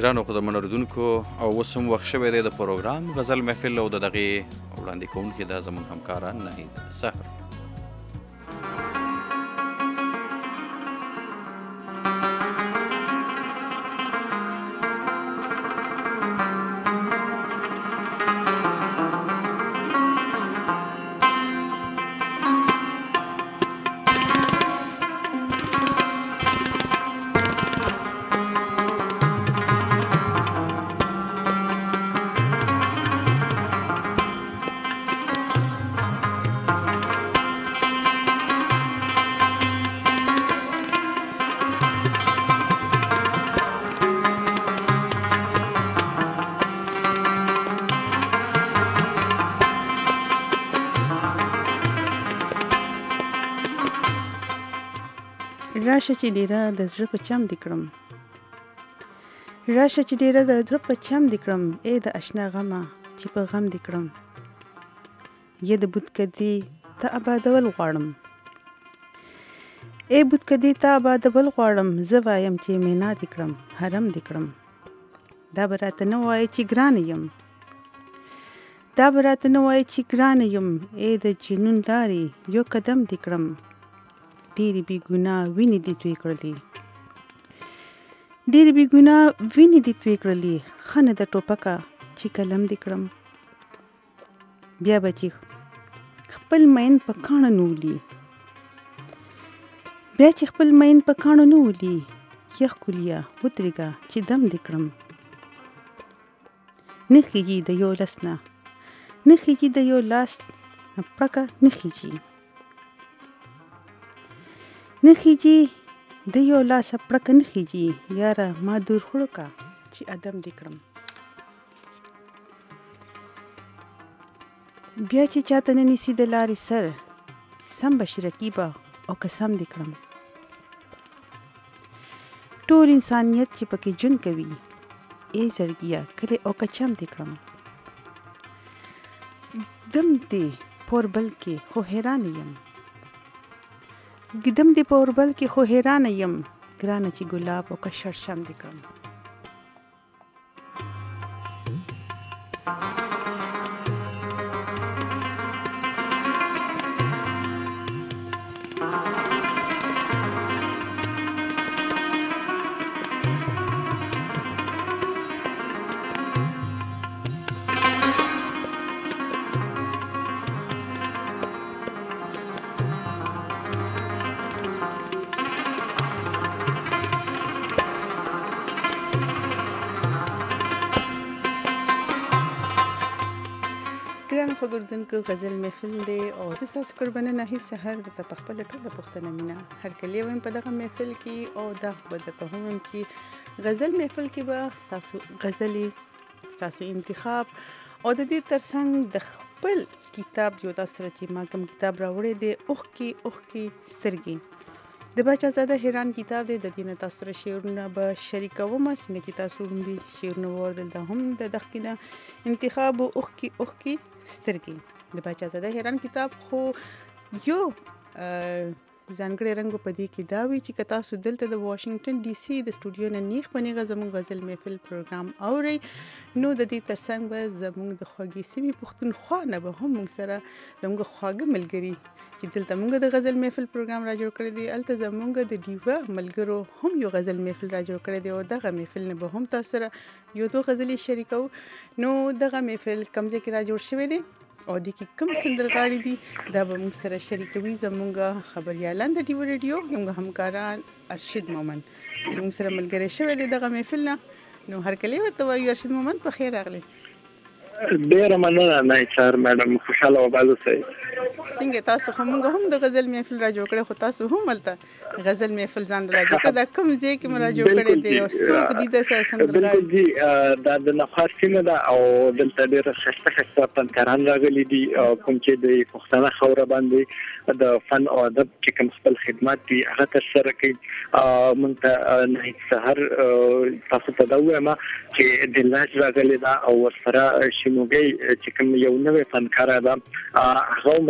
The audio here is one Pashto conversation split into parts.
ګرانو قدرمنو اورېدونکو او اوس هم وخت شوی دی د پروګرام غزل محفل او د دغې وړاندې کوونکي دا زموږ همکاره نهید سحر. راشه چې ډیره د زړه په چم دې کړم، راشه چې ډیره د زړه په چم دې کړم، ای د اشنا غمه چې په غم دې کړم. یا د بتکدې ته آبادول غواړم، ای بتکدې ته آبادول غواړم، زه وایم چې مینا دې کړم، حرم دې کړم. دا به راته نه وایي چې ګرانه یم، دا به راته نه وایي چې ګرانه یم، ای د جنون لارې یو قدم دې کړم. ډېرې بې ګناه وینې دې توی کړلې، ډېرې بې ګناه وینې دې توی کړلې، ښه نه ده ټوپکه چې قلم دې کړم. بیا به چې خپل مین په کاڼه نه ولي، بیا چې خپل مین په کاڼه نه ولي، یخ کلیه ودرېږه چې دم دې کړم. نه خیږي د یو لاس نه، نه خیږي د یو لاس نه پړکه نه خیږي، نه خیږي د یو لاسه پړکه نه خیږي، یاره ما دور خوړو کا چې ادم دې کړم. بیا چې چاته نه نیسي د لارې سر، سم به شي رقیبه او قسم دې کړم. ټول انسانیت چې پکې جون کوي، ای زړګیه کلی او کچم دې کړم. دم دې پور بل کې خو حیران یم، ګدم دې په اوربل کې خو حیرانه یم، ګرانه چې ګلاب او که شړشم دې کړم. ګرانو خوږوردونکو غزل محفل دی او زه ستاسو قربانه نهید سحر درته په خپله ټوله پوښتنه مینه هرکلی وایم په دغه محفل کې، او دا به درته هم وایم چې غزل محفل کې به ستاسو غزلې، ستاسو انتخاب او د دې ترڅنګ د خپل کتاب یو تاسو سره چې ما کوم کتاب راوړی دی، اوښکې اوښکې سترګې، د باچا زاده حیران کتاب دی. د دې نه تاسو سره شعرونه به شریکوم، څنګه چې تاسو وړاندې شعرونه واورېدل، دا هم د دغه نه انتخاب اوښکې اوښکې سترګې د باچا زاده حیران کتاب. خو یو ځانګړی رنګ په دې کې دا وي چې که تاسو دلته د واشنگټن ډي سي د سټوډیو نه نیغ په نیغه زموږ غزل محفل پروګرام اورئ، نو د دې ترڅنګ به زموږ د خوږې سیمې پښتونخوا نه به هم موږ سره زموږ خواږه ملګري چې دلته موږ د غزل محفل پروګرام را جوړ کړی دی، هلته زموږ د ډیوه ملګرو هم یو غزل محفل را جوړ کړی دی، او دغه محفل نه به هم تاسو سره یو دو غزلې شریکو. نو دغه محفل کوم ځای کې را جوړ شوی دی او د کې کوم سندرغاړي دي دا به موږ سره شریکوي زموږ خبریالان د ډیو ریډیو، زموږ همکاران ارشد مومن چې موږ سره ملګری شوی دی دغه محفل نه. نو هرکلی ورته وایو ارشد مومن په خیر راغلی. ډیره مننه نهید سحر میډم، خوشحاله وبال اوسئ. څنګه تاسو خو موږ هم د غزل محفل را جوړ کړی، خو تاسو هم هلته غزل محفل ځان را جوړ کړی، دا کوم ځای کې مو را جوړ کړی دی او څوک دي د سره سندرغاړي؟ بالکل جی، دا د نخاس سیمه ده او دلته ډېر ښایسته ښایسته فنکاران راغلي دي، کوم چې د پښتانه خاوره باندې د فن او ادب چې کوم خپل خدمات دي هغه ترسره کوي. موږ ته نهید سحر تاسو ته دا ووایم چې دلناج راغلې ده او ورسره شینوګۍ چې کوم یو نوی فنکاره ده هغه هم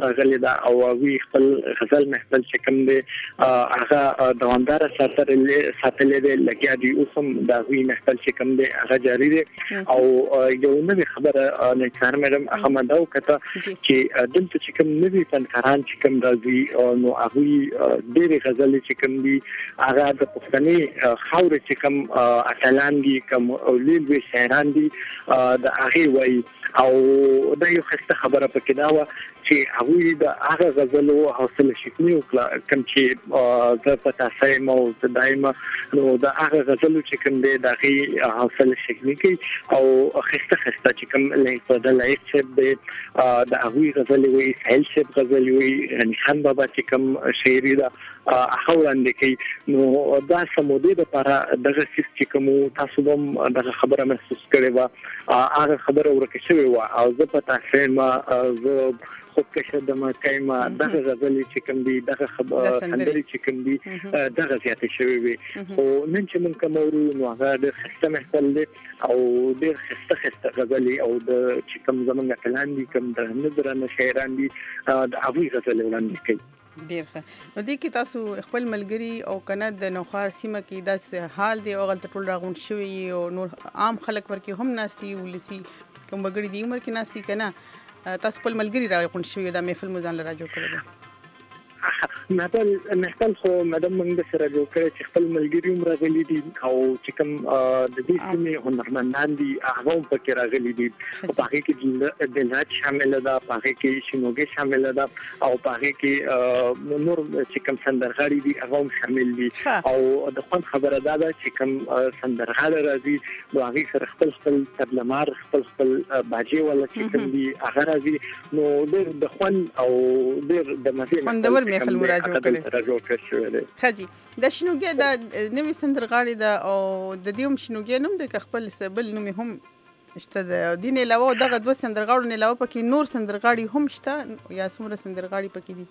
راغلي دا او وی خپل غزل محفل چې کوم دی هغه دوامدار ساتل دی لګیا دی اوسم دا وی محفل چې کوم دی هغه جاری دی او یو نوې خبره نه کار مېرم هغه مداو کته چې دلته چې کوم نوې فنکاران چې کوم راځي نو هغه ډېر غزل چې کوم دی هغه د پښتني خاور چې کوم اتلان دي کوم اولیل وی شاعران دي د هغه وای او دا یو خسته خبره پکې دا و چې هغه د هغه غزلو حوصله شکنی او کوم چې زه په تاسو مو دایمه نو دا هغه غزلو چې کوم دی د هغه حوصله شکنی کوي او خسته چې کوم لایق د لایق چې د هغه غزل وی سهل شپ غزل وی غنی خان بابا چې کوم شاعري دا هغه وړاندې کوي نو دا سمودي د لپاره دغه چې کوم تاسو هم دغه خبره محسوس کړې و هغه خبره ورکه شوی و او زه په تاسو ما زه خودکشه د ما کایما دغه غزل چې کوم دی دغه خبره چې کوم دی دغه زیاته شوی وي او نن چې من کوم ورو نو هغه د خسته محفل دی او ډېر خسته غزل او د چې کوم زمونږ کلان دي کوم د نظرانه شاعران دي د هغه غزل وړاندې کوي ډیر ښه نو دې کې تاسو خپل ملګری او کنه د نوخار سیمه کې داس حال دی او غلط ټول راغون شوی او نور عام خلک ورکه هم ناسي ولسی کوم بغړي دی عمر کې ناسي کنه تاسو خپل ملګری راغون شوی دا محفل مزان لرا جوړ کړی دی محفل خو مدام موږ سره جوړ کړی چې خپل ملګری هم راغلي دي او چې کوم د دې سیمې هنرمندان دي هغه هم پکې راغلي دي په هغه کې د لات شامل ده په هغه کې شینوګي شامل ده او په هغه کې نور چې کوم سندرغاړي دي هغه هم شامل دي او د خوان خبره ده چې کوم سندرغاړي راځي نو هغه سره خپل تبلمار خپل باجی ولا چې کوم دي هغه راځي نو د خوان او د مزه محفل مراجعه کړي خجی د شنوګي د نوې سندرغاړي د او د دې هم شنوګي نوم د خپل سبل نوم هم شته د دین علاوه دغه دوه سندرغاړو نه علاوه پکې نور سندرغاړي هم شته یا څومره سندرغاړي پکې دي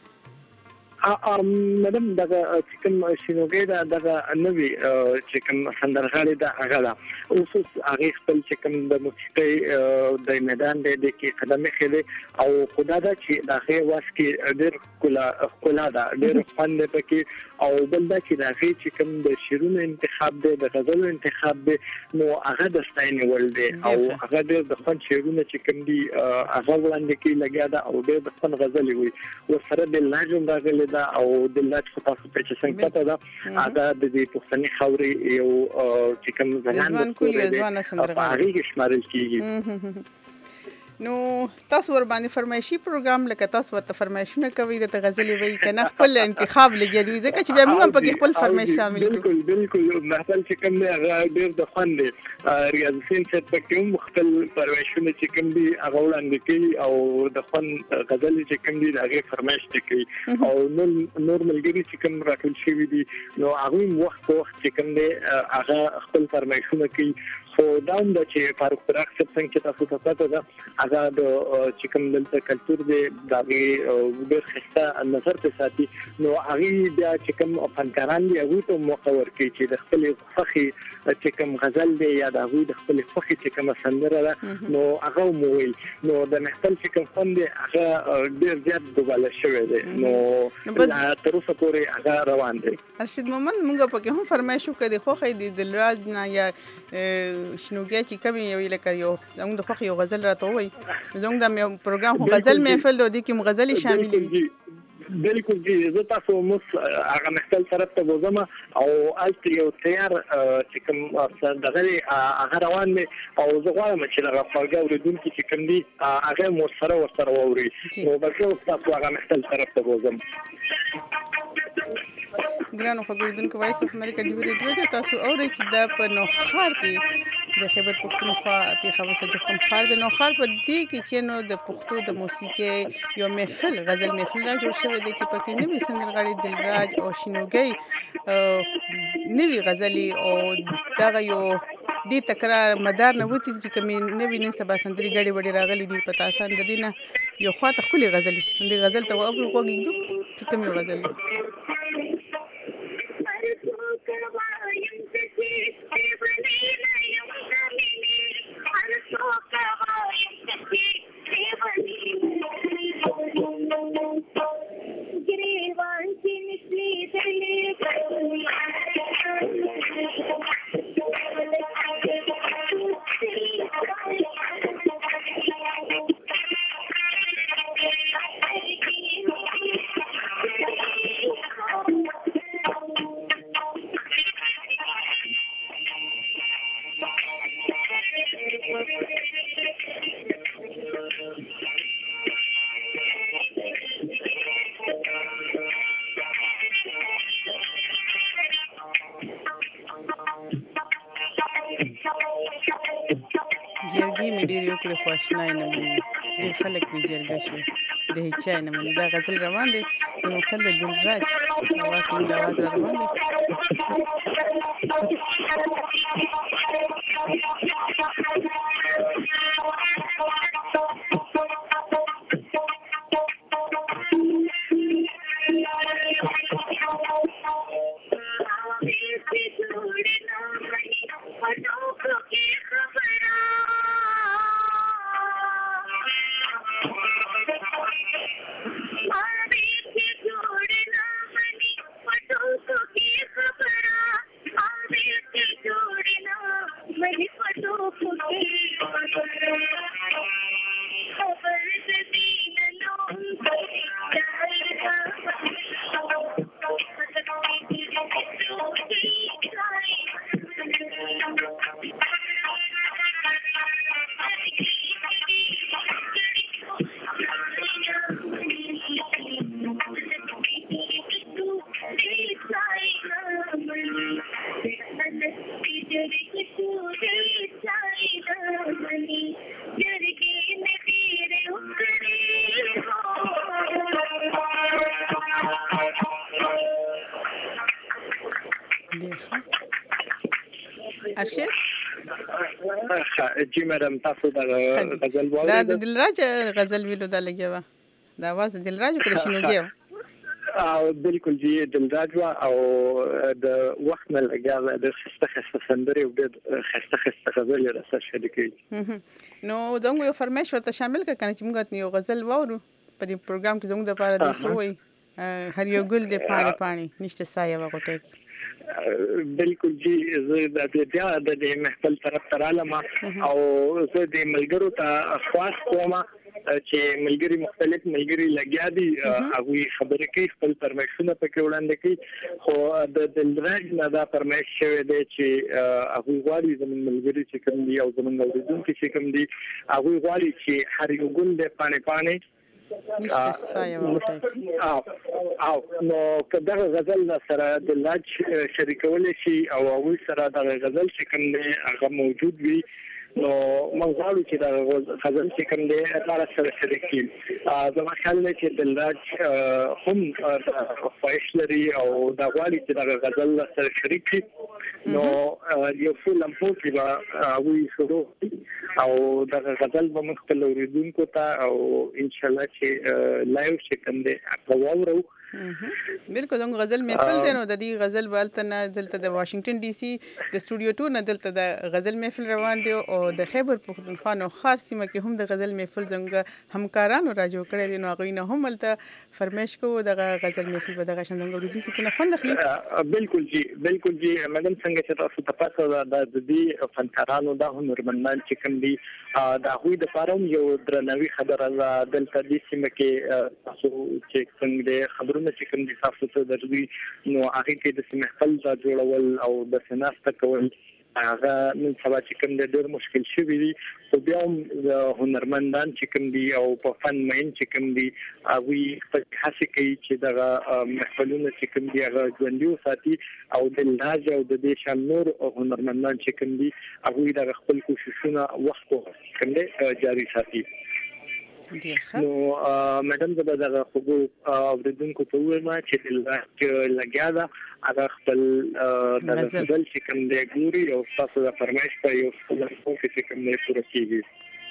مدام دغه چې کوم شنوګي دغه نوې چې کوم سندرغاړي د هغه دا اوس هغه خپل چې کوم د موسیقي د میدان د کې قدم خېله او خدای دا چې دغه واس کې ډېر کلا دا ډېر فن پکې او بل دا چې دغه چې کوم د شیرونو انتخاب دی د غزل انتخاب دی نو هغه د ستاین ول دی او هغه د فن شیرونو چې کوم دی هغه وړاندې کې لګیا دا او د فن غزل وي ورسره د لاجم راغلی دا او د لاج په تاسو په چې څنګه پته دا هغه د دې پښتني خاورې یو چې کوم ځوان هغه کې شمارل کیږي نو تاسو ور باندې فرمایشي پروګرام لکه تاسو ورته فرمایشونه کوي د غزلې وی کنه خپل انتخاب لګي دوی ځکه چې بیا موږ په خپل فرمایش شامل کړو بالکل محفل چې کوم دی هغه ډېر د خوان دی ریاض حسین چې پکې مختل فرمایشونه چې کوم دی هغه وړاندې کوي او د خوان غزلې چې کوم دی هغه فرمایش کوي او نور ملګری چې کوم راټول شوی دي نو هغه وخت چې کوم دی هغه خپل فرمایشونه کوي خو دا هم د چې فاروق فراق څنګه چې تاسو ته پته ده هغه د چې کوم دلته کلچر دی دا ډېر خسته نظر په ساتي نو هغه بیا چې کوم فنکاران دي هغه ته موقع ورکړي چې د خپل فخي چې کوم غزل دی یا د هغه د خپل فخي چې کوم سندره ده نو هغه مووي نو د محفل چې کوم فن دی هغه ډېر زیات دوباله شوی دی نو تر اوسه پورې هغه روان دی ارشد مومن موږ په کې هم فرمایشو کړي خو خې د دلراج نه یا شنوګي چې کوم یو لکه یو زموږ د خوخ یو غزل راته وای زموږ د پروګرام غزل محفل د دې کې غزلي شامل وي بالکل جی زه تاسو مس هغه محفل طرف ته وزم او الته یو تیار چې کوم دغه هغه روان دي او زه غواړم چې هغه خواږه ورېدونکي چې کوم دي هغه مو سره ووري نو بلکې تاسو هغه محفل طرف ته وزم ګرانو خبردونکو وایس اف امریکا دی ریډیو ته تاسو اورئ چې دا په نوخار کې د خیبر پښتونخوا په خوسه د کوم خار د نوخار په دې کې چې نو د پښتو د موسیقي یو محفل غزل محفل را جوړ شوی دی چې پکې نوې سندرغاړي دلراج او شینوګي نوې غزلي او دغه یو دې تکرار مدار نه وتی چې کومې نوې نه سبا سندري غړي وړي راغلي دي پتا آسان د دینه یو خواته خولي غزلي دې غزل ته وافر کوګو چې کومې غزل جرګې مې ډېر یو کړې خو اشنا یې نه مني ډېر خلک مې جرګه شو د هیچا یې نه مني دا غزل روان دی زموږ خل د دلراج اواز مونږ د اواز را روان دی ارشد جی مدام تاسو د غزل وایي دا د دلراج غزل ویلو دا لګیا و دا आवाज د دلراج کې شنوږي بالکل جی دلراج او د وخت نه لګیا د خسته سندري او د خسته غزل راسه شریکي نو دغه یو فرمایش ورته شامل کړه چې موږ یو غزل وورو په دې پروګرام کې زموږ د لپاره د سوې هر یو ګل د پانی پانی نشته سایه وغوټه بالکل جی زه د بیا د محفل طرف ترالم او زه د ملګرو ته خاص کوم چې ملګری مختلف ملګری لګیا دي هغه خبرې کوي خپل پرمیشن پکې وړاندې کوي خو د دلراج نه دا پرمیش شوی دی چې هغه غواړي زموږ ملګری چې کوم دي او زموږ اوریدونکو چې کوم دي هغه غواړي چې هر یو ګل د پانی پانی نشته سایه وټه او نو کله غزل سره د لاج شریکول شي او هغه سره د غزل چې کوم دی هغه موجود وي نو موږ غواړو چې دا غزل چې کوم دی هغه سره شریک کړي زما خیال دی چې د لاج هم خواهش لري او دا غواړي چې دا غزل سره شریک کړي نو یو څو لمحو کې به هغه شروع او دا غزل به مخکې اوریدونکو ته او ان شاء الله چې لایو چې کوم دی هغه وورو بالکل دغه غزل محفل دی نو د دې غزل بالتنه دلته د واشنگټن ډي سي د سټوډیو 2 نه دلته د غزل محفل روان دی او د خیبر پختونخوا او خار سیمه کې هم د غزل محفل څنګه همکارانو راجو کړی دي نو هغه نه هم ولته فرمایش کوو د غزل محفل په دغه شان څنګه ورته کې نه خوند اخلي بالکل جی مدام څنګه چې تاسو ته پاتې د دې فنکارانو د هنرمندان چې کوم دي دا هوی د فارم یو درنوي خبره دلته د سیمه کې تاسو چې څنګه خبرونه چې کوم دي تاسو ته درځي نو هغه کې د محفل د جوړول او د سناسته کول هغه نن سبا چې کوم ډېر مشکل شوی دی خو بیا هم هنرمندان چې کوم دي او په فن مین چې کوم دي هغه هڅه کوي چې دغه محفلونه چې کوم دي هغه ژوندۍ ساتي او د لاج او د دې شان نور هنرمندان چې کوم دي هغه د خپل کوششونه وخت کوم جاری ساتي نو مدام زه به دغه خبرو اوریدونکو ته وایم چې د لاج لګیا ده هغه خپل د غزل چې کوم دی ګوري او تاسو د فرمایش په یو څه چې کوم دی پوره کیږي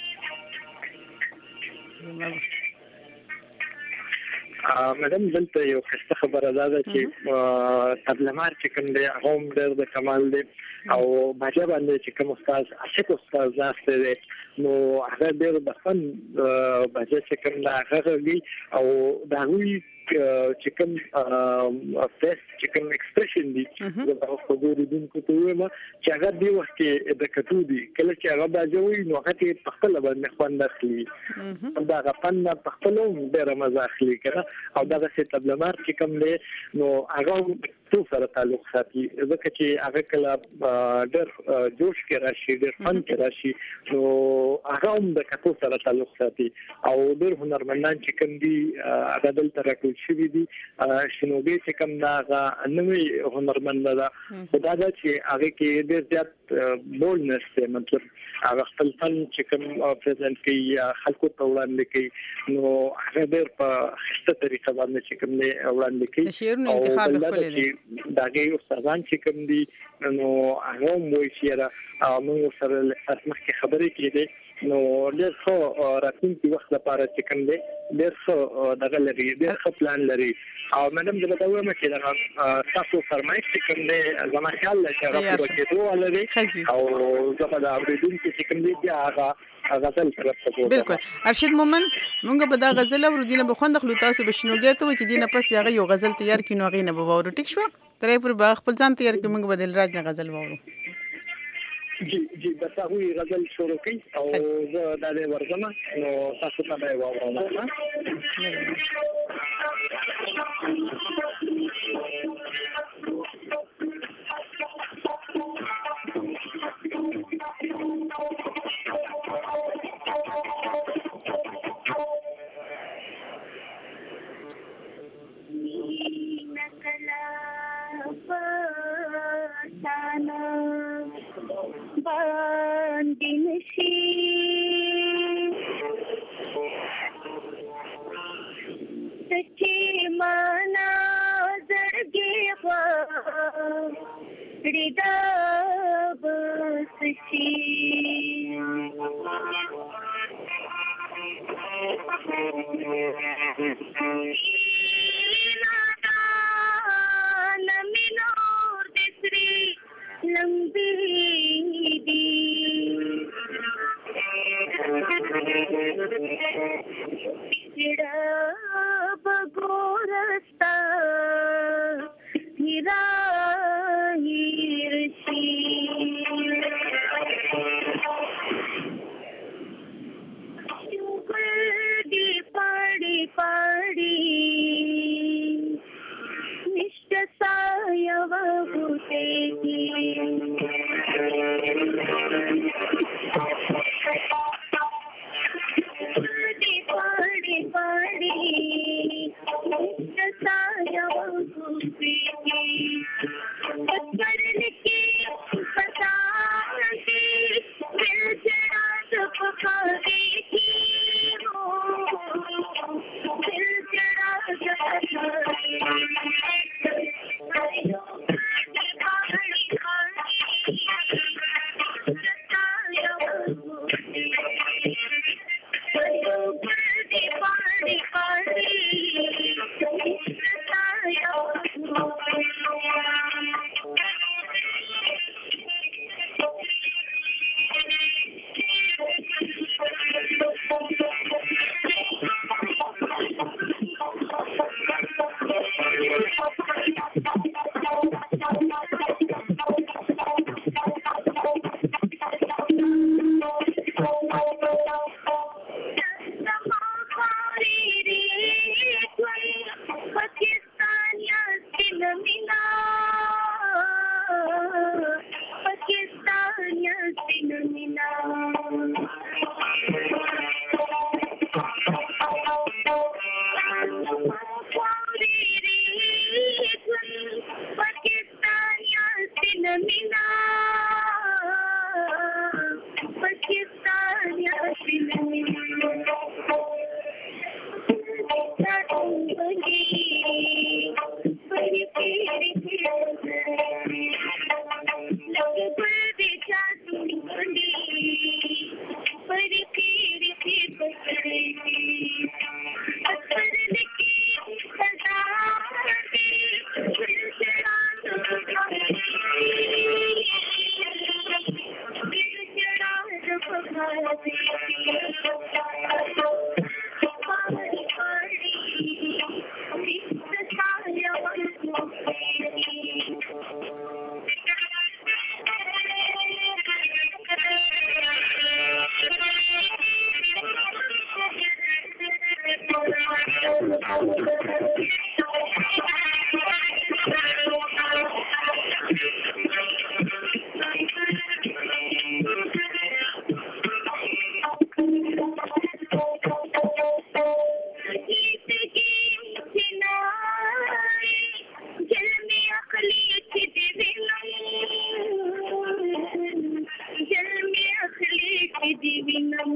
مدام دلته یو څه خبره ده چې تبلمار چې کوم دی هغه هم ډېر د کمال دی او باجه باندې چې کوم استاد عاشق استاد زاسته دی نو هغه ډېر د فن باجه چې کوم دا هغه وی او دا وی چې کوم فیس چې کوم ایکسپریشن دی دا خو د ورودونکو ته وایم چې هغه دی وخت کې د کتو دی کله چې هغه باجه وی نو هغه په خپل باندې خوند اخلي دا غفن په خپل ډېر مزه اخلي کنه او دا څه تبلمار چې کوم دی نو هغه پښتو سره تعلق ساتي ځکه چې هغه کله ډېر جوش کې راشي ډېر فن کې راشي نو هغه هم د کتو سره تعلق ساتي او ډېر هنرمندان چې کوم دي هغه دلته راټول شوي دي شنوبي چې کوم دا هغه نوې هنرمند ده خدای دا چې هغه کې ډېر زیات بولنس دی مطلب هغه خپل فن چې کوم پریزنټ کوي خلکو ته وړاندې کوي نو هغه ډېر په خسته طریقه باندې چې کوم دی وړاندې کوي شعرونو انتخاب خپل دی داګه یو ځان چې کوم دی نو هغه مو شعر موږ سره اسمه کې خبرې کړې نو ډېر ښه راتلونکي وخت لپاره چې کوم دی ډېر ښه دغه لري ډېر ښه پلان لري او مدام زه به وایم چې دا تاسو فرمایش چې کوم دی زما خیال لري چې راځي کېدو لري او زه به دا اوریدونکو چې کوم دی هغه غزل سره بالکل ارشد مومن مونږ به دا غزل ورو دینه بخوند خلو تاسو بشنوګه ته چې دینه پس هغه یو غزل تیار کینو هغه نه به وورو ټیک شو ترې پر باغ خپل ځان تیار کې مونږ بدل راج نه غزل وورو جی بس هغه غزل شروع کړي او زه دا د ورزمه نو تاسو ته به وورم چې دی وینم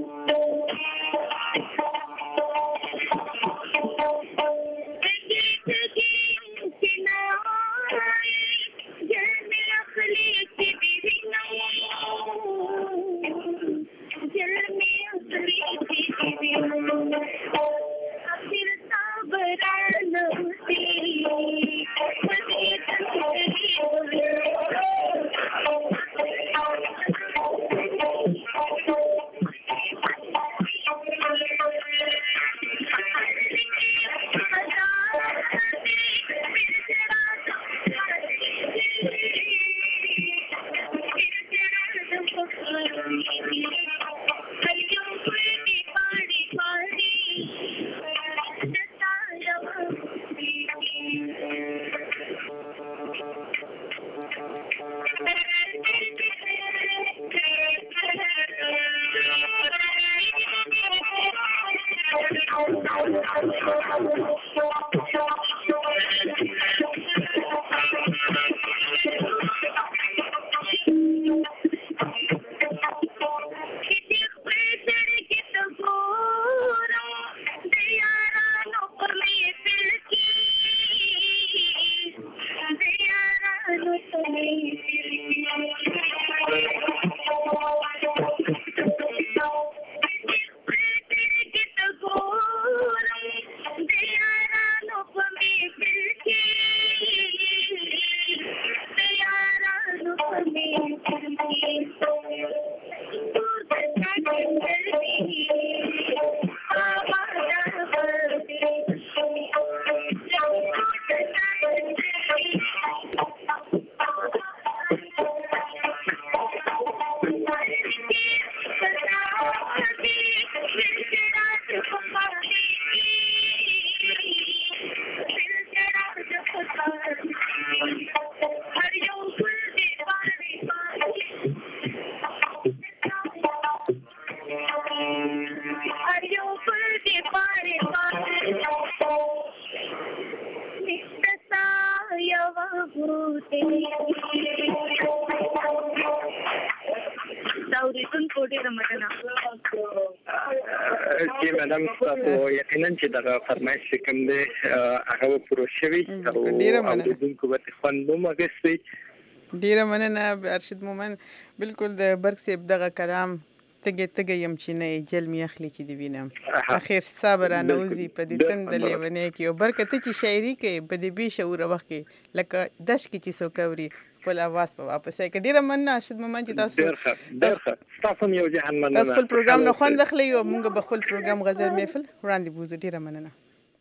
چې مدام تاسو یقینا چې دا فرمایش کوم دی هغه پوره شوی او دونکو به خوندو مګسي ډیره مننه ارشد مومن بالکل د برق سیب دغه کلام تګ يم چې نه جل می اخلي چې دی وینم اخر صبر انوزي په دې تند لیونه کې او برکته چې شاعري کې په دې به شعور وخت کې لکه دش کې چې سو کوري په اواز په واپس کې ډیره مننه ارشد مومن چې تاسو یو جهان مننه تاسو خپل پروګرام نه خوند اخلي او موږ به خپل پروګرام غزل محفل وړاندې بوزو ډیره مننه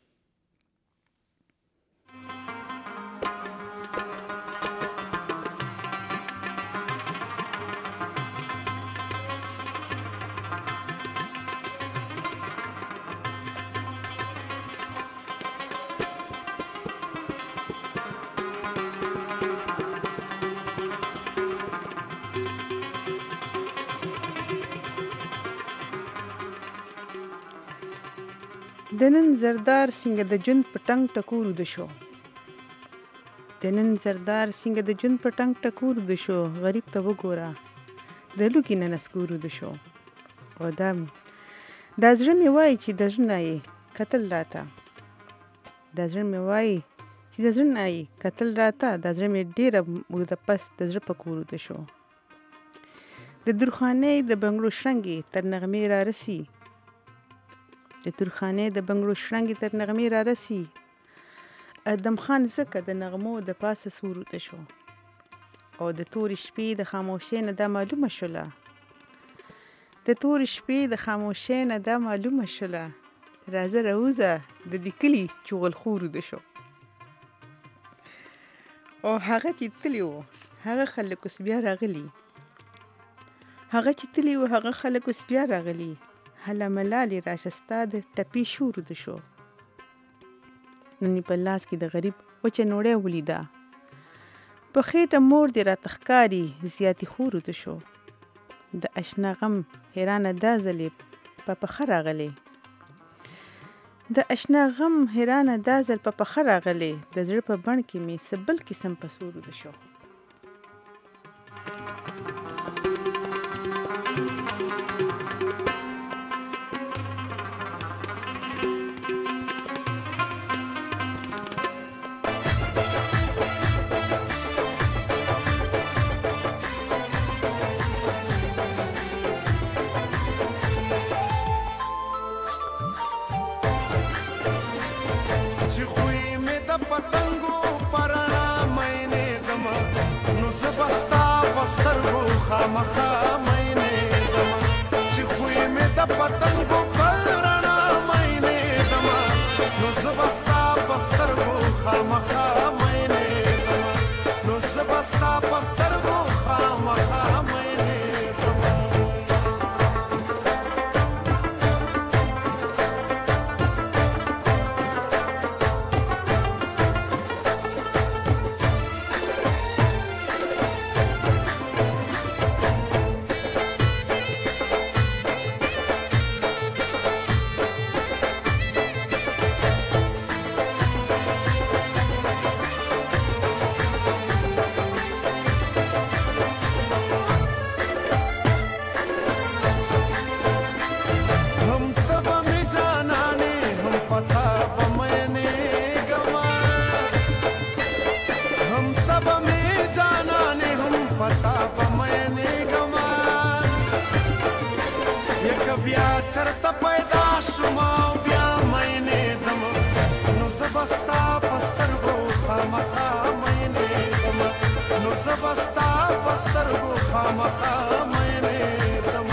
دنن زردار څنګه د جون پټنګ ټکور د شو دنن زردار څنګه د جون پټنګ ټکور د شو غریب ته وګوره د لوګي نه نسکور د شو او دا زړه مې وای چې د ژوند یې قتل راته د زړه مې وای چې د ژوند یې قتل راته د زړه مې ډیره د پس د زړه پکور د شو د درخانه د بنگلو شرنګي تر نغمې را رسی د تورخانه د بنگلو شرنګي تر نغمې را رسی ادم خان زکه د نغمو د پاسه سورته شو او د تور شپې د خاموشۍ نه دا معلومه شوله د تور شپې د خاموشۍ نه دا معلومه شوله راځه راوزه د لیکلي چغل خور د شو او هغه چې تلی وو هغه خلک اوس بیا راغلي هغه چې تلی وو هغه خلک اوس بیا راغلي هله ملالي راشستا د ټپي شور د شو نن په لاس کې د غریب وچه نوړې ولیدا په خېټه مور دې را تخکاری زیاتی خور د شو د اشنا غم حیرانه دا ځلې په پخه راغلی د اشنا غم حیرانه دا ځل په پخه راغلی د زړه په بڼ کې مې سبل قسم په سور د شو خامخا مینې دما چې خوی مې د پتنګو پرانا مینې دما نو زبستا پسترګو خامخا مینې دما نو زبستا پسترګو خامخا مینې دما چرته پیدا شوم بیا مینې دم نو زبستا پسترګو خامخا مینې دم نو زبستا پسترګو خامخا مینې دم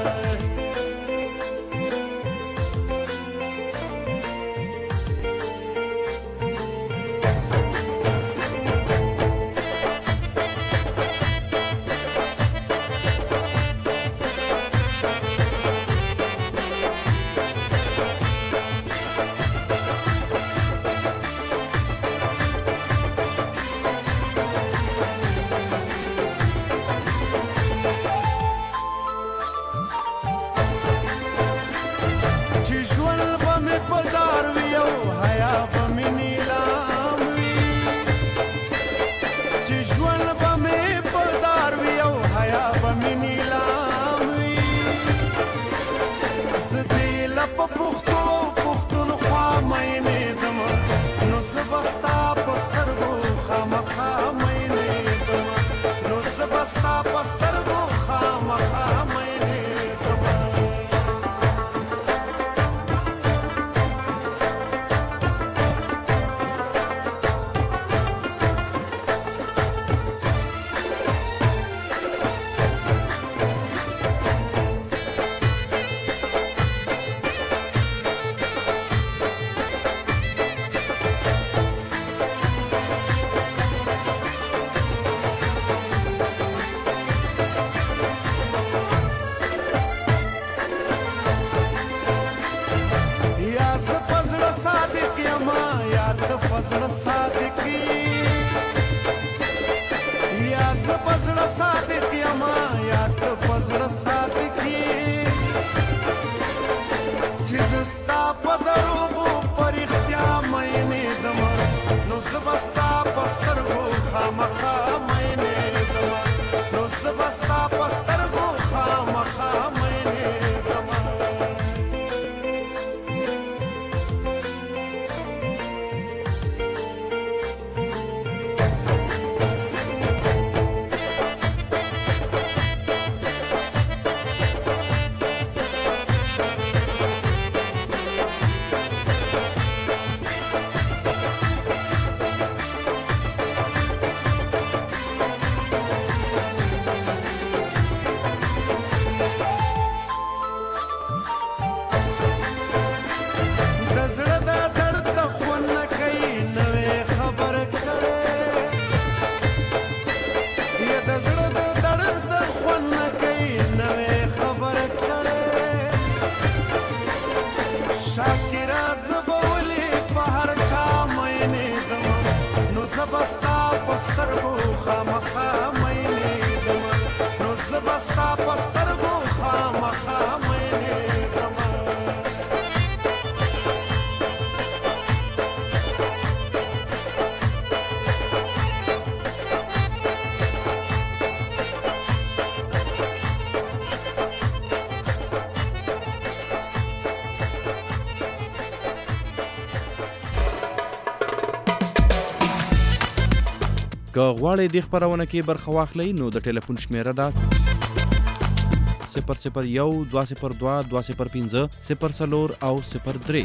که غواړئ دې خپرونه کې برخه واخلئ نو د ټلیفون شمیره ده 001 202 205 04 او 03.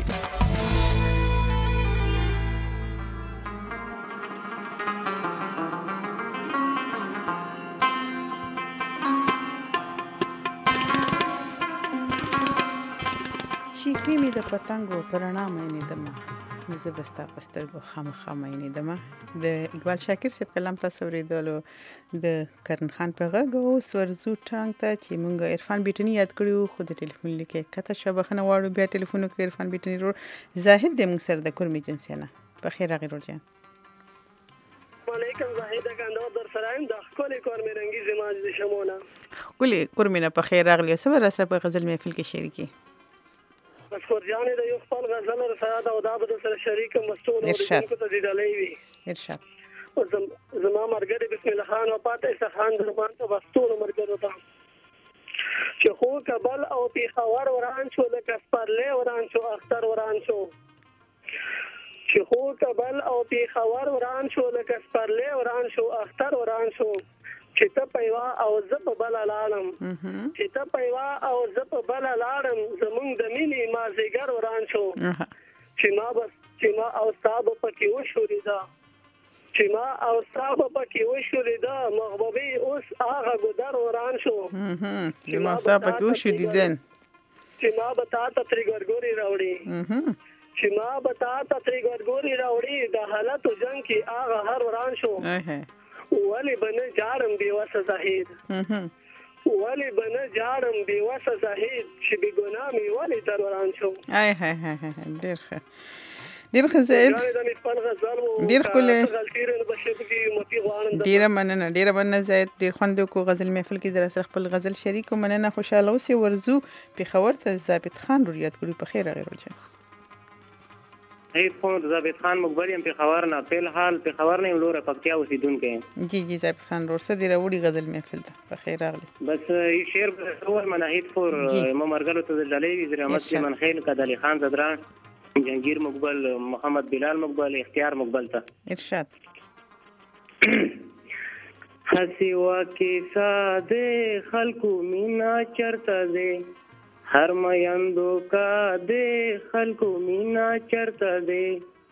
شیخې مې د پتنګو په رڼا مینېدمه نو زه به ستا په سترګو خامخا مینېدمه. د اقبال شاکر صاحب کلام تاسو اورېدلو د کرن خان په غږ. اوس ورځو ټانګ ته چې موږ عرفان بیټني یاد کړو خو د ټلیفون لیکې کته شوه، بخښنه غواړو. بیا ټلیفون وکړو عرفان بیټني ورور زاهد دی موږ سره د کورمې جنسیانه. بخیر راغی ورور جان. علیکم زاهد کاندو در سرایم د خپل کورمې رنگي زماج د شمونه ښکلې کورمې نه په خیر راغلی. څه به راسره په غزل محفل کې شریکي؟ بس خورجانې د یو خپل غزل رساله او دا به در سره شریک مستون او دونکو ته دیدلې وي. ارشاد. زما مرګري بسم الله خان او پاتې خان دربان ته وستون مرګرو ته چې خو کابل او پیښور وران شو لکه سپرلې وران شو اختر وران شو چې خو کابل او پیښور وران شو لکه سپرلې وران شو اختر وران شو چې ته پیوا او زه په بل لاړم چې ته پیوا او زه په بل لاړم زمونږ د مینې مازیګر وران شو چې ما او صاحب پکې وشوریدا چې ما او صاحب پکې وشوریدا مغبوبي اوس هغه ګدر وران شو چې ما صاحب پکې وشوریدن چې ما به تا ته تری ګورګوري راوړي چې ما به تا ته تری ګورګوري راوړي د حالت جنگ کې هغه هر وران شو ولی بنه جارم بیوسه زاهد ولی بنه جارم بیوسه زاهد چې بی ګناه می ولی در وران شو. ډیر ښه زاهد ډیر ښکلی. ډیره مننه زاهد. ډیر خوند وکړو غزل محفل کې در سره خپل غزل شریک و. مننه خوشاله اوسې. ورځو پېښور ته ضابط خان ور یاد کړو. په خیر راغی ورجه. فون ضابط خان مقبر یم پېښور نه. فل حال پېښور نه یم لوره پکتیا اوسېدونکی یم. جی ضابط خان ورور څه دې راوړي غزل محفل ته؟ په خیر راغلی. بس یو شعر به ول مناهید فور مو مرګلو ته ډلې وزیر احمد سلیمان خیل کدلی خان زدران جنگیر مقبل محمد بلال مقبل اختیار مقبل ته. ارشاد. حسی واکې ساده خلکو مینا چرته دی هر میندو کا دے خلکو مینا چرته دی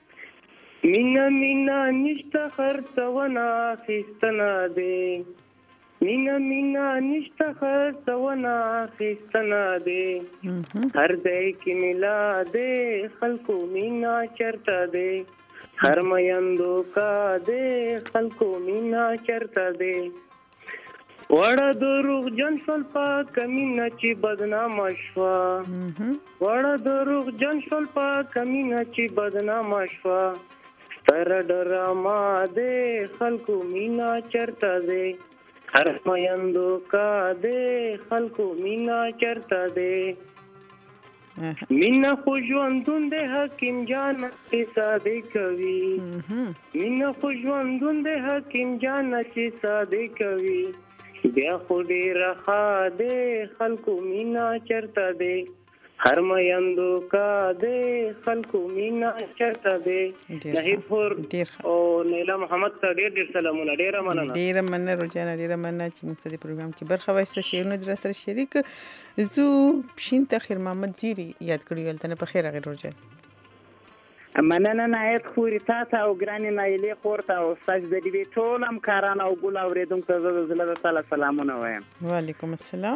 مینا نشته خرڅونه اخیستنه دی مینا نشته خرڅونه اخیستنه دی هر ځای کې ملا دی خلکو مینا چرته دی هر میندو کا دے خلکو مینا چرته دی وړه دروغ جن شول په کمینه چې بدنامه شوه وړه دروغ جن شول په کمینه چې بدنامه شوه ستره ډرامه دی خلکو مینا چرته دی هر میندو کا دی خلکو مینا چرته دی مینا خو ژوندون دی حکیم جان چې ساده کوي مینا خو ژوندون دی حکیم جان چې ساده کوي بیا خو ډېره ښه دی خلکو مینا چرته دی هر میندو کا دی خلکو مینا چرته دی. نهید پور او نیلا محمد ته ډېر سلامونه. ډېره مننه روجانه. ډېره مننه چې موږ ته د پروګرام کې برخه واخیسته. شعرونه در سره شریک زو پښین ته خیر محمد زیری یاد کړی ولته نه. په خیر راغی روجانه. مننه نهایت خوري تا ته او ګرانې نایلې خور ته او ستاسو د دې ټول همکاران او ګل اورېدونکو ته زه د زړه تعالی سلامونه وایم. وعلیکم السلام.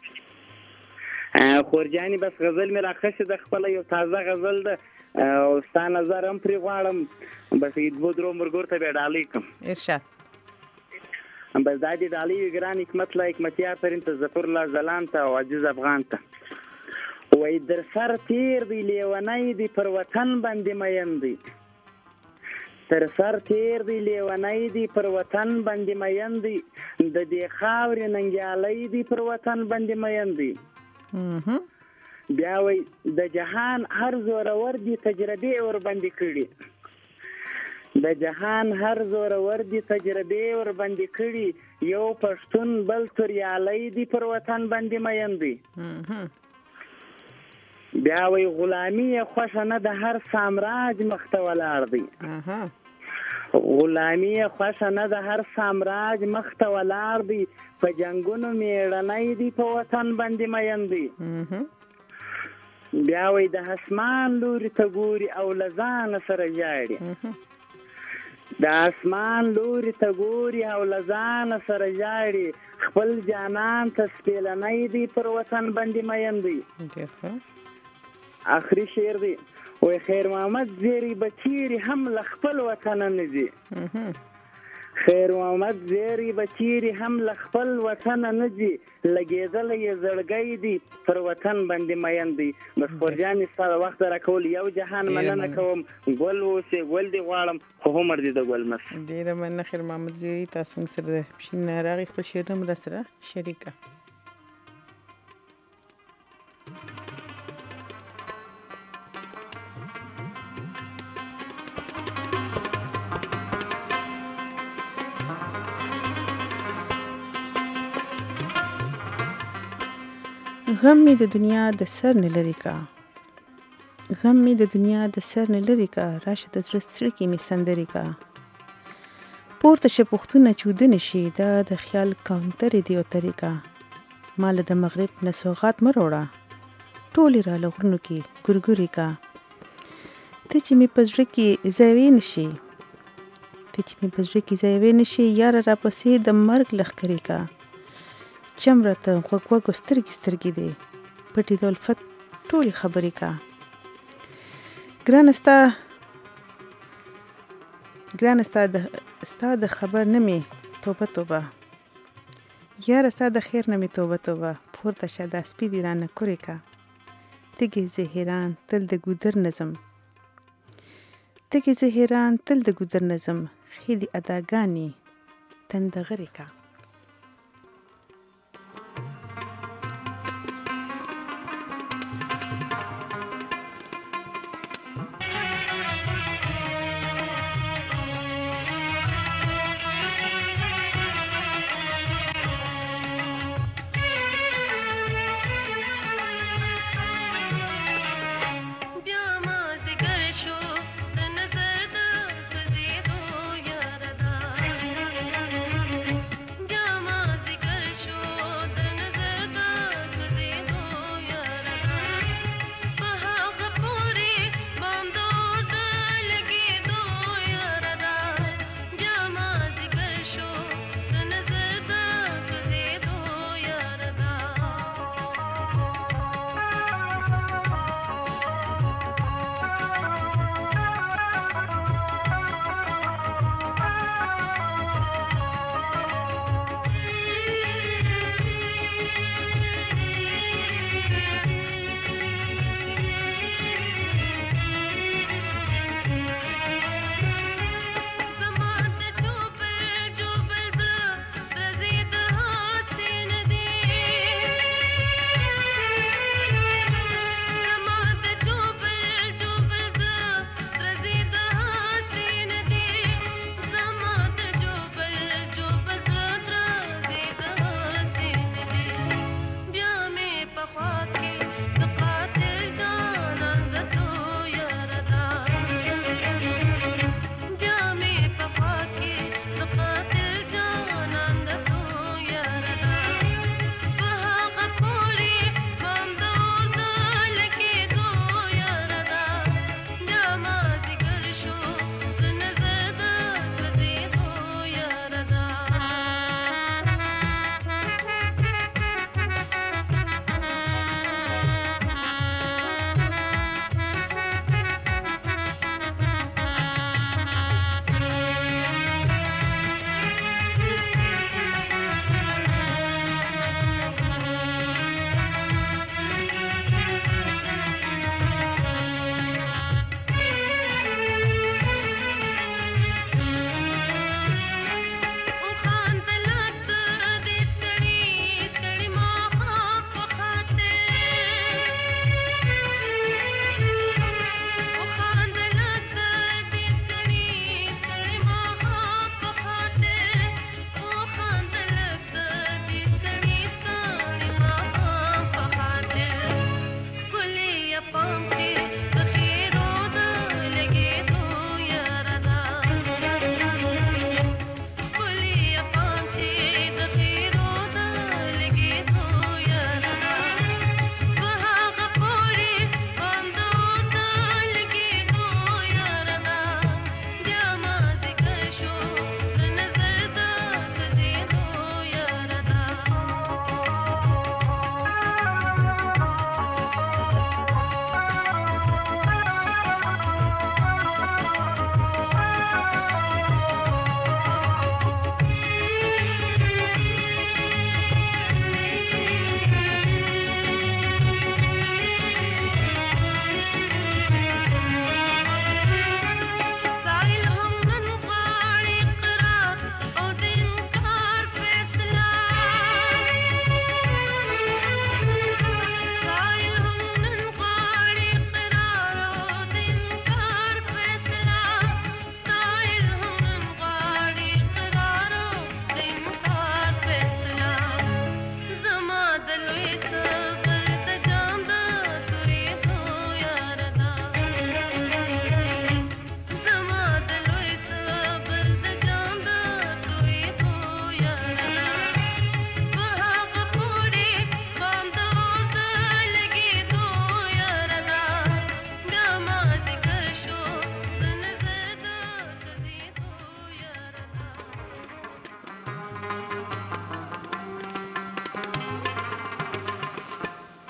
خورجانې بس غزل مې راخښه د خپل یو تازه غزل ده او ستا نظر هم پرې غواړم. بس دوه درو مرګور ته به ډالۍ کوم. ارشاد. بس دا دې ډالۍ ګران حکمت لا حکمتیار پرین ته ظفر الله زلان ته او عزیز افغان ته وای در سر تیر دی لیونی دی پر وطن باندې مین دی تر سر تیر دی لیونی دی پر وطن باندې مین دی د دې خاورې ننګیالی دی پر وطن باندې مین دی بیا وای د جهان هر زورور دی تجربه ور باندې کړي د جهان هر زورور دی تجربه ور باندې کړي یو پښتون بل توریالی دی پر وطن باندې مین دی بیا وی غلامی خوښه نه د هر سامراج مخته ولاړ دی غلامی خوښه نه د هر سامراج مخته ولاړ دی په جنگونو میړنی دی په وطن باندې مین دی بیا وی د اسمان لوري ته ګوري او لزان سره جاړي د اسمان لوري ته ګوري او لزان سره جاړي خپل جانان ته سپیلنی دی پر وطن باندې مین دی آخري شعر دی وای خیر محمد زیری بچیری هم لخپل وطن نه دي خیر محمد زیری بچیری هم لخپل وطن نه دي لګېدل یې زړګی دی پر وطن باندې مین دی بس خورجان ستا د وخت راکول یو جهان مننه کوم ګل اوسې ګل دی غواړم خو عمر دی د ګل مس ډېره مننه خیر محمد زیری تاسو موږ سره د پښین راغی خپل شعر هم راسره شریکه غم می د دنیا د سر نه لري کا غم می د دنیا د سر نه لري کا راشه د زړه سترګې می سندري کا پورته شه پښتونه چودنه شي دا د خیال کاونټر دی او طریقه مال د مغرب نه سوغات مروړه ټولې را لغرونو کې ګورګوري کا ته چې می پزړه کې زوی نشي یار را پسې د مرګ لخرې کا چمرته خوګوګو سترګې دی پټې د الفت ټولې خبرې کا ګران ستا د خبر نه مې توبه یاره ستا د خیر نه مې توبه پورته شه دا سپي دي رانه کورې کا تږې زهیران تل د ګودر نظم خیلی اداګانې تندغرې کا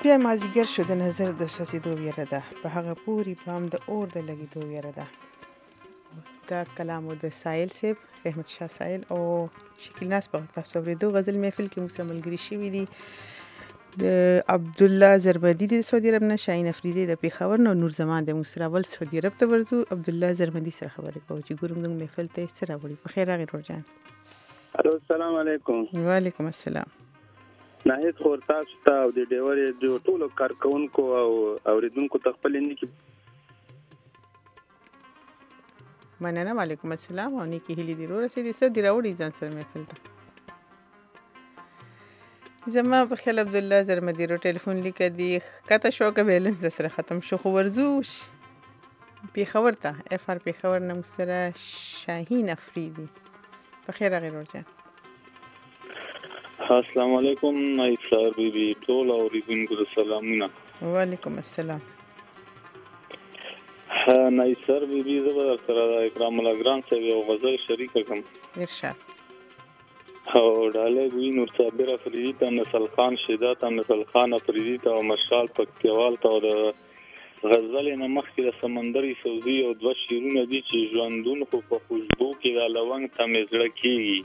بیا مازدیګر شو د نظر د سوځېدو ویره ده په هغه پورې پام د اور د لګېدو ویره ده. دا کلام و د سایل صاحب رحمت شاه سایل او شکیل ناز په تاسو اورېدو غزل محفل کې موږ سره ملګري شوي دي د عبدالله زرمدي د سعودي عرب نه، شاهین افریدي د پېښور نه، نور زمان د موږ سره اول سعودي عرب ته ورځو. عبدالله زرمدي سره خبرې کوو چې ګورو موږ محفل ته څه راوړي. په خیر راغی ورور جان. الو السلام علیکم. وعلیکم السلام. ناهید خور تاسو ته او د ډیور د ټولو کارکونکو او اوریدونکو ته خپل نیکی مننه. وعلیکم السلام او نیکی هیلې دې ورسېدې. څه دې راوړي ځان سره محفل ته؟ زما په خیال عبدالله زرمدي رو ټلیفون لیکه دی کته شو که بیلنس د سره ختم شو خو ورځو پېښور ته اف آر پېښور نه موږ سره شاهین افریدي. په خیر راغی ورور جان. السلام علیکم نایسر بیبي ټول اوریدونکو ته سلامونه. وعلیکم السلام. نایسر بیبي زه به سره اکرام الله ګران صاحب یو غزل شریکه کوم. ارشاد. او ډاله وی نور صابر افریدي ته، نسل خان شیدا ته، نسل خان افریدي ته او مشال پکتیوال ته. د غزل نه مخکې د سمندري سوزي او دوه شیرونه دي چې ژوندون خو په خوشبو کې د لونګ ته مې زړه کېږي.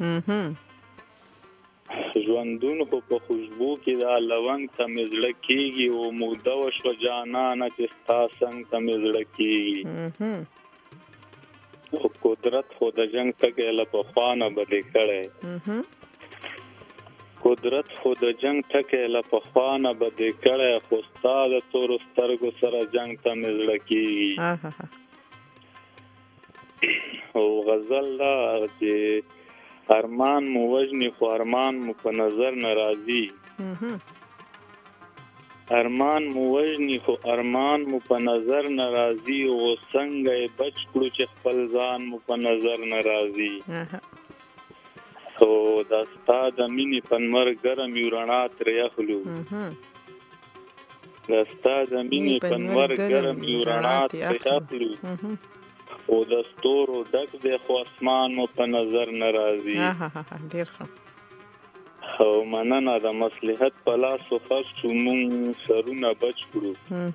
ژوندون خو په خوشبو کې د لونګ ته مې زړه کېږي او موده وشوه جانانه چې ستا څنګ ته مې زړه کېږي. خو قدرت خو د جنگ ټکی له پخوا نه بدې کړی. قدرت خو د جنگ ټکی له پخوا نه بدې کړی، خو ستا د تورو سترګو سره جنگ ته مې زړه کېږي. او غزل دا چې ارمان مو وژني خو ارمان مو په نظر نه راځي. ارمان مو وژني خو ارمان مو په نظر نه راځي، او څنګه یې بچ کړو چې خپل ځان مو په نظر نه راځي. او دا ستا د مینې په لمر ګرم یو رڼا ترې اخلو. دا ستا د مینې په لمر ګرم یو رڼا ترې اخلو، او د ستورو ډک دی خو اسمان مو په نظر نه راځي. ډېر ښه. او مننه د مصلحت په لاسو خرڅ شو مونږ سرونه بچ کړو.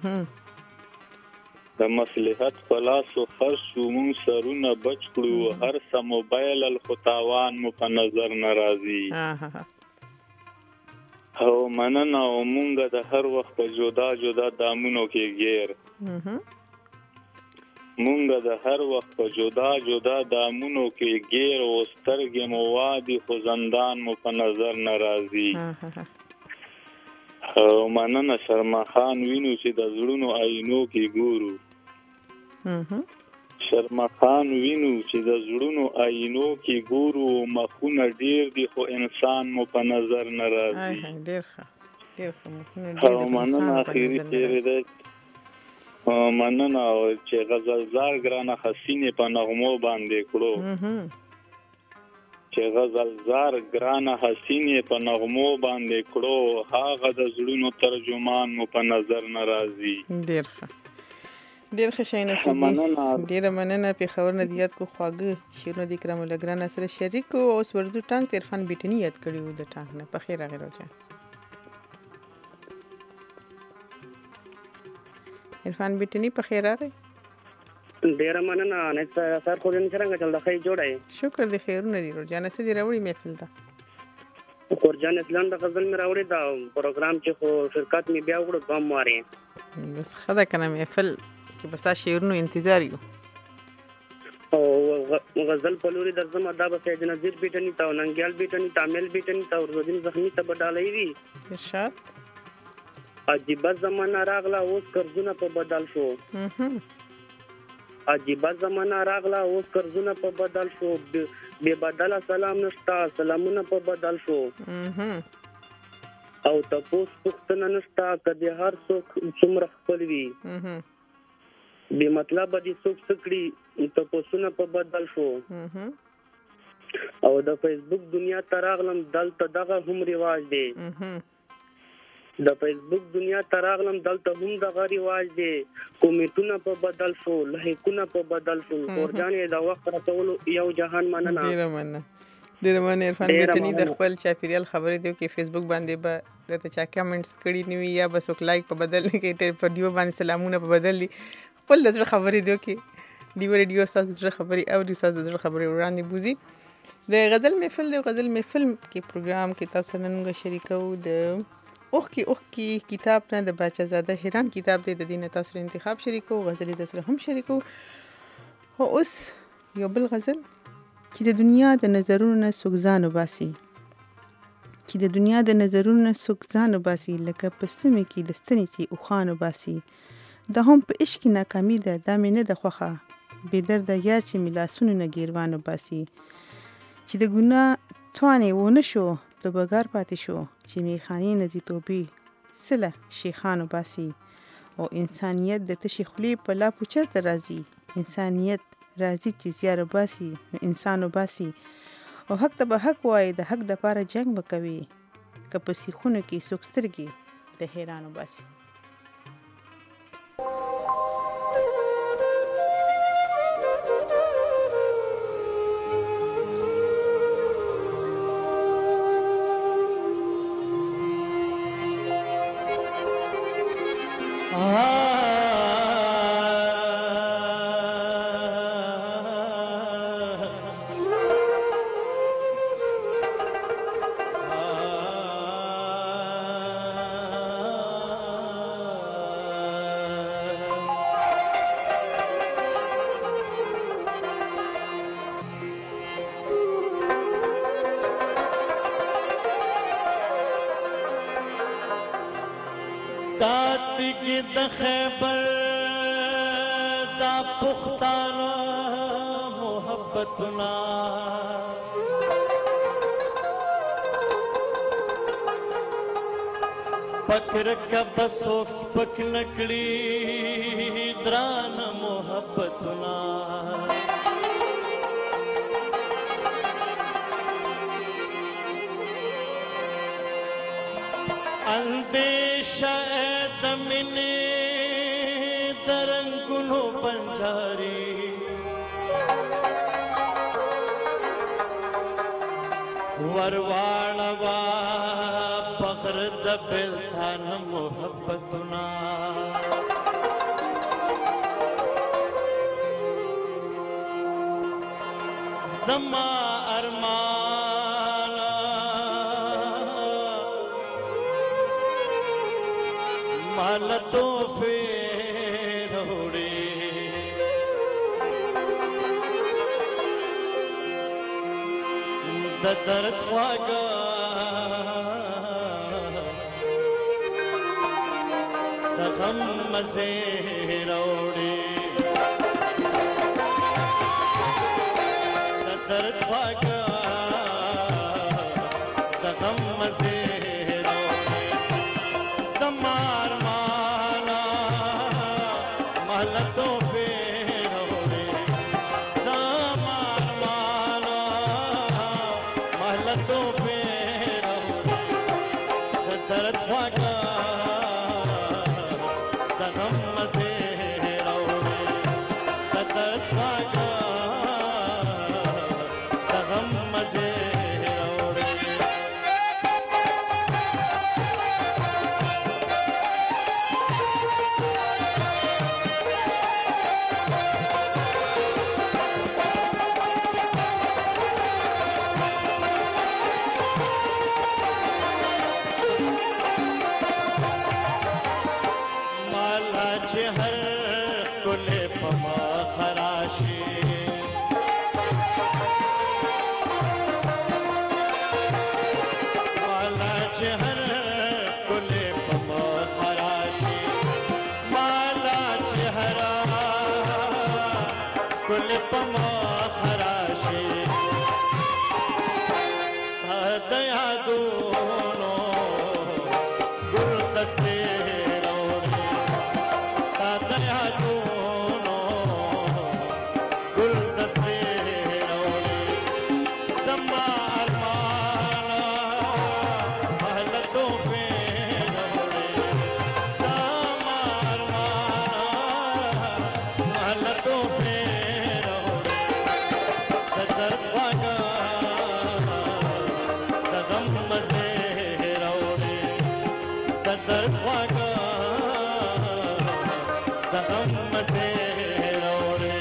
د مصلحت په لاسو خرڅ شو مونږ سرونه بچ کړو، هر څه موبایل الخطاوان مو په نظر نه راځي. او مننه او مونږ د هر وخت په جدا جدا دامونو کې غیر. مونږ د هر وخت په جدا جدا دامونو کې غیر، او سترګې مو وادي خو زندان مو په نظر نه راځي. او مننه شرما خان وینو چې د زړونو آینو کې ګورو. شرما خان وینو چې د زړونو آینو کې ګورو، مخونه ډیر دي خو انسان مو په نظر نه راځي. ډیر ښه ډیر ښه. او مننه اخیری تیرې ده. مننه چې غزلزار ګرانه حسینې په نغمو باندې کړو. چې غزلزار ګرانه حسینې په نغمو باندې کړو، هغه د زړونو ترجمان مو په نظر نه راځي. ډیر ښه ډیر ښه شاهین افریدي. ډیره مننه. پېښور نه دې یاد کو خواږه شعرونه د اکرام الله ګران سره شریک او اوس ورځو ټانګ ته عرفان بیټني یاد کړي وو د ټانګ نه. په خیر راغی ورور جان. عرفان بیٹنی په خیر راغی. ډیره مننه. نه سر خو دې څنګه چل د خیر جوړای. شکر دې خیرونه دي ورور جان. څه دې راوړي محفل ته؟ ورور جان اسلام د غزل مې راوړي دا پروګرام چې خو شرکت مې بیا وکړو بم ماري. بس خدا کنه محفل چې بس تاسو شعرونو انتظار یو. او غزل په لوري درځم دا به سید نذیر بیٹنی تا ننګیال بیٹنی تامل بیٹنی تا ورودین زخمی ته بدالای وی. ارشاد. عجیبه زمانہ راغلا اوس قرضونه په بدل شو. عجیبه زمانہ راغلا اوس قرضونه په بدل شو، به بدل سلام نشتا سلامونه په بدل شو. او تاسو پښتنه نشتا کدي هر څوک څومره خپل وي. به مطلب دي څوک سکړي تاسو نه په بدل شو. او د فیسبوک دنیا تراغلم دلته دغه هم رواج دی. د فیسبوک دنیا تراغلم دلته هم دغه رواج دی. کومیټونه په بدل شو، لایکونه په بدل شو. ورجانې دا وخت راټول یو جهان مننه. ډیره مننه. ډېر مننه عرفان ډېره بیٹني د مننه. خپل چاپیریال خبرې دی کې فیسبوک باندې به درته چا کمنټس کړي نه وي یا بس وک لایک په بدل نه کې په ډیو باندې سلامونه په بدل دي خپل د زړه خبرې دی کې ډیو ریډیو ستاسو د زړه خبرې او د ستاسو د زړه خبرې وړاندې بوزي د غزل محفل دی غزل محفل کې پروګرام کې تاسو سره نن شریکو د اوخ کی کتاب نه د باچازاده هران کتاب دی د دینه تاسو انتخاب شریکو غزل د سره هم شریکو او اوس یو بل غزل چې د دنیا د نظرونو نه سوګزان وباسي چې د دنیا د نظرونو نه سوګزان وباسي لکه په سمې کې د ستنې چې اوخان وباسي د هم په عشق ناکامي ده دا مې نه د خوښه بې درده یار چې مې لاسونو نه ګیروان وباسي چې د ګناه توانې ونه شو د بګار پاتې شو چې میخانې نه ځي توبې سله شیخان وباسي او انسانیت د تشې خولې په لاپو چرته راځي انسانیت راځي چې زیار وباسي انسان وباسي او حق ته به حق وایي د حق دپاره جنګ به کوي که په سیخونو کې څوک سترګې د حیران وباسي تاتگی د خیبر دا پختانا محبتنا پکر کب سوک سپک نکڑی دران محبتنا اندیشہ دمنے درنگنو بنجاری ورواڑوا پغر دبل تھان محبتنا زما ارمانا مالتوں فیروڑے درد خواگا غم مزے روڑے درد خواگا غم مزے روڑے زمار مانا محلتوں فیروڑے زمار مانا محلتوں فیروڑے درد خواگا غم مزے روڑے درد خواگا غم مزے روڑے مالا چہر کلے پما خراشی مالا چہر کلے پما خراشی مالا چہرا کلے پما خراشی ستاد یادونو گل دستے روڑے ستاد یادونو گل دستے روڑے زما ارمانا محلتوں پہ روڑے زما ارمانا محلتوں پہ روڑے زغم مزه راوړې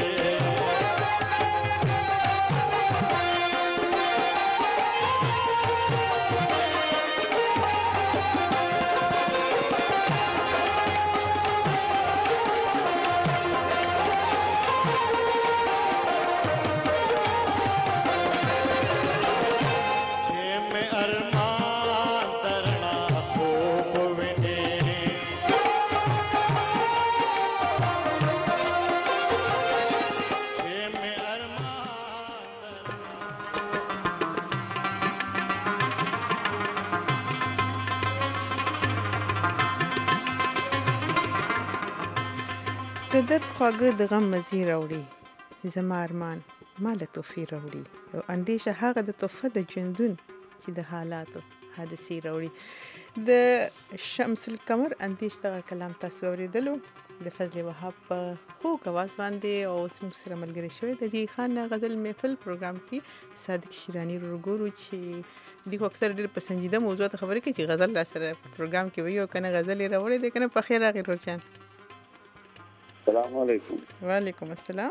د درد خواږه د غم مزې راوړي زما ارمان ما له تحفې راوړي او اندېشه هغه د تحفه د ژوندون چې د حالاتو حادثې راوړي د شمس القمر اندېش دغه کلام تاسو اورېدلو د فضل وهاب په خوږ اواز باندې او اوس موږ سره ملګری شوی د ډي خان غزل محفل پروګرام کې صادق شیراني وګورو چې دی خو اکثر ډېر پسندیده موضوع ته خبرې کوي چې غزل را سره پروګرام کې وي او کنه غزل یې راوړی دی کنه په خیر راغی روچان السلام علیکم. وعلیکم السلام.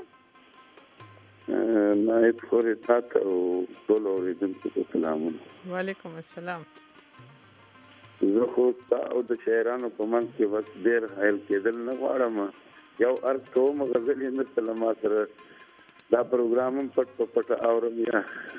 نایب خوري تاسو او ټول اوریدونکو ته سلامونه. وعلیکم السلام. زه خو تاسو د شاعرانو په منځ کې وخت ډېر حایل کېدل نه غواړم. یو ارګ کوم غزل یې نه سلام سره دا پروګرام پټ اورم یا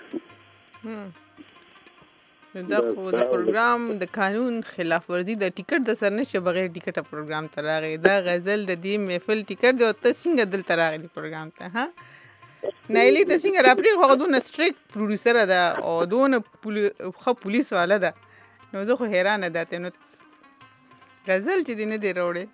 دا خو د پروګرام د قانون خلاف ورزي د ټیکټ د سر نشه بغیر ټیکټه پروګرام ته راغی دا غزل د دې محفل ټیکټ دی او ته څنګه دلته راغلی دی پروګرام ته ها نایلی ته څنګه راپری خو دونه سټریک پروډوسر ده او دونه خو پولیس والا ده نو زه خو حیرانه ده ته نو غزل چې دی نه دی راوړی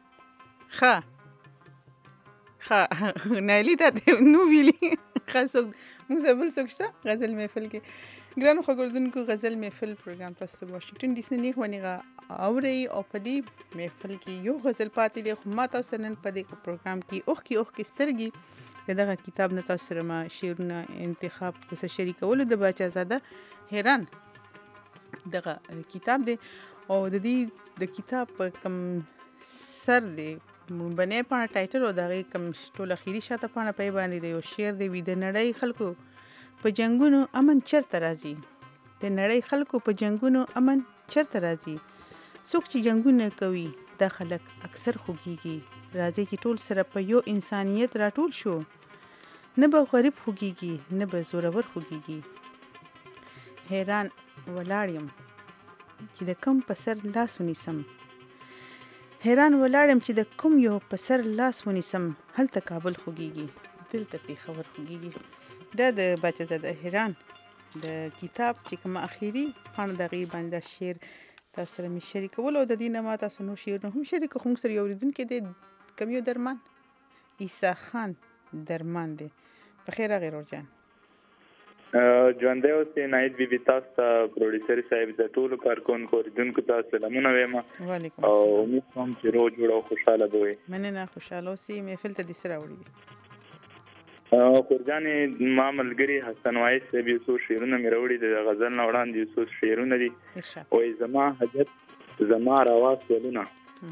ښه نایلی ته نو ویلي ښه څوک موږ بل څوک شته غزل محفل کې ګرانو خبردونکو غزل محفل پروګرام تاسو د واشنگټن ډي سي نه ونیغه اوري او په دې محفل کې یو غزل پاتې دی خو ما تاسو نن په دې پروګرام کې اوخ کې سترګي دغه کتاب نه تاسو سره ما شعرونه انتخاب تاسو شریکولو د بچا زاده حیران دغه کتاب دی او د دې د کتاب کم سر دی بنې په ټایټل او دغه کم ټول اخیری شاته په پای باندې دی او شعر دی وی د نړۍ خلکو په جنگونو امن چرته راځي د نړۍ خلکو په جنگونو امن چرته راځي څوک چې جنگونه کوي دا خلک اکثر خوږيږي راځي چې ټول سره په یو انسانيت راټول شو نه به غریب خوږيږي نه به زورور خوږيږي حیران ولاړم چې د کم په سر لاس ونیسم حیران ولاړم چې د کوم یو په سر لاس ونیسم هلته کابل خوږيږي دلته پیښور خوږيږي دا د بچزاده حیران د کتاب چې کوم اخیری پاڼه دغه باندې شعر تاسو سره می شریکول او د دې نه ما تاسو نو شعر هم شریک کوم سره یو ریدونکو د کمیو درمان عیسی خان درمان دی په خیر غیر ورجان ژوندې اوسې نایت بي تاسو ته پروډوسر صاحب د ټولو کارکونکو ریدونکو ته سلامونه وایم وعلیکم او السلام امید کوم چې روز جوړ او خوشاله وي مننه خوشاله اوسې محفل ته د سره وړي دي خورجانې ما ملګری حسن وایس صاحب یو څو شعرونه مې راوړي د غزل نه وړاندې یو څو شعرونه دي وایي زما حاجت زما روا سولونه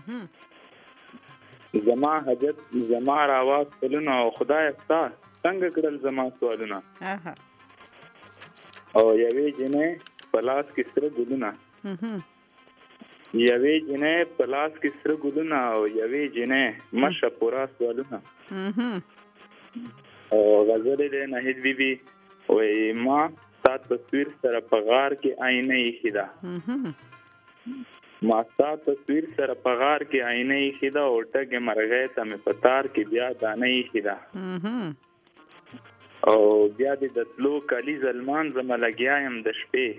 زما حاجت زما روا سولونه او خدای ستا څنګه کړل زما سوالونه او یوې جنې په لاس کې سره ګلونه یوې جنې په لاس کې سره ګلونه او یوې جنې مشه پورا سوالونه او غزل دې نهید بیبي وای ما سات تصویر سره په غار کې آینه یې خدا ما سات تصویر سره په غار کې آینه یې خدا او ټګه مرغې ته مې پتار کې بیا دانه یې خدا او بیا دې د تلو کلی زلمان زما لګیایم د شپې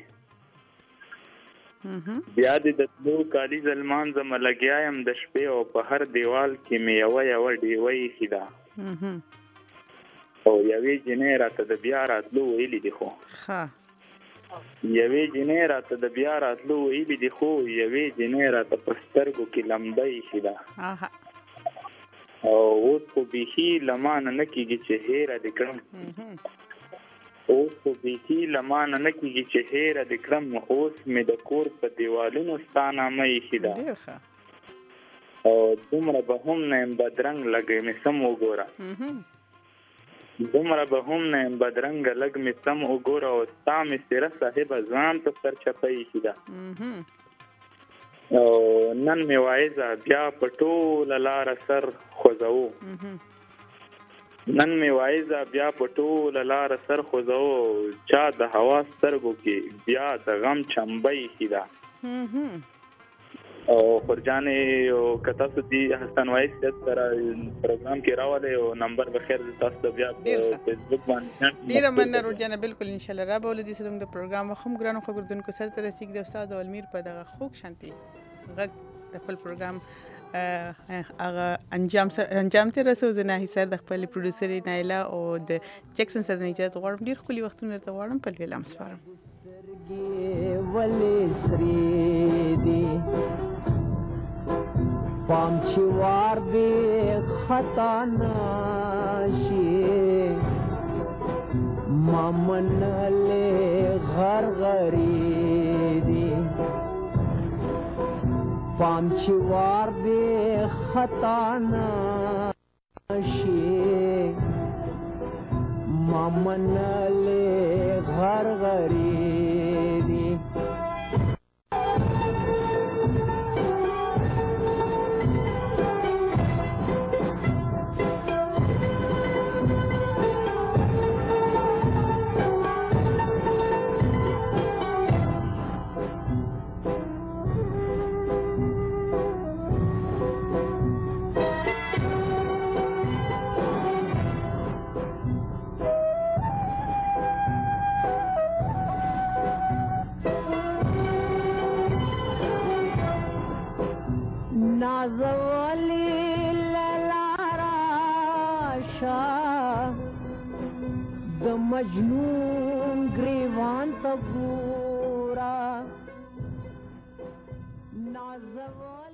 بیا دې د تلو کلی زلمان زما لګیایم د شپې او په هر دیوال کې مې یو ډیوه یې خدا او یوې جنې راته د بیا راتلو ویلي دي خو یوې جنې راته د بیا راتلو ویلي دي خو یوې جنې راته په سترګو کې لمبه ایښې ده او اوس خو بیخي لمانه نه کېږي چې هیره دې کړم اوس خو بیخي لمانه نه کېږي چې هیره دې کړم اوس مې د کور په دیوالونو ستا نامه ایښې ده او دومره به هم نه یم بدرنګ لږ مې سم وګوره دومره به هم نه یم بدرنګ لږ مې سم وګوره او ستا مې څېره صاحبه ځان ته سرچپه ایښې ده او نن مې وایزه بیا په ټوله لاره سر خوځوو نن مې وایزه بیا په ټوله لاره سر خوځوو چا د هوا سترګو کې بیا د غم چمبه ایښې ده او خورجانې او که تاسو دې حسن وایز سره پروګرام کې راولئ او نمبر به خیر تاسو ته بیا په فیسبوک باندې ډېره مننه روجانه بالکل انشاءالله را به ولې دې زموږ د پروګرام وخت هم ګرانو خبردونکو سر ته رسیږي د استاد علمیر په دغه خوږ شانتي غږ د خپل پروګرام هغه انجام ته رسو زه ناهي سر د خپل پروډوسر نایلا او د جکسن سره اجازه غواړم ډېر ښکلي وختونه درته غواړم په لویلام سپارم پام چې وار دې خطا نشي ما منلې غرغرې دي پام چې وار دې خطا نشي ما منلې غرغرې دي نازولی للاراشا د مجنون گریوان تا گورا نازولی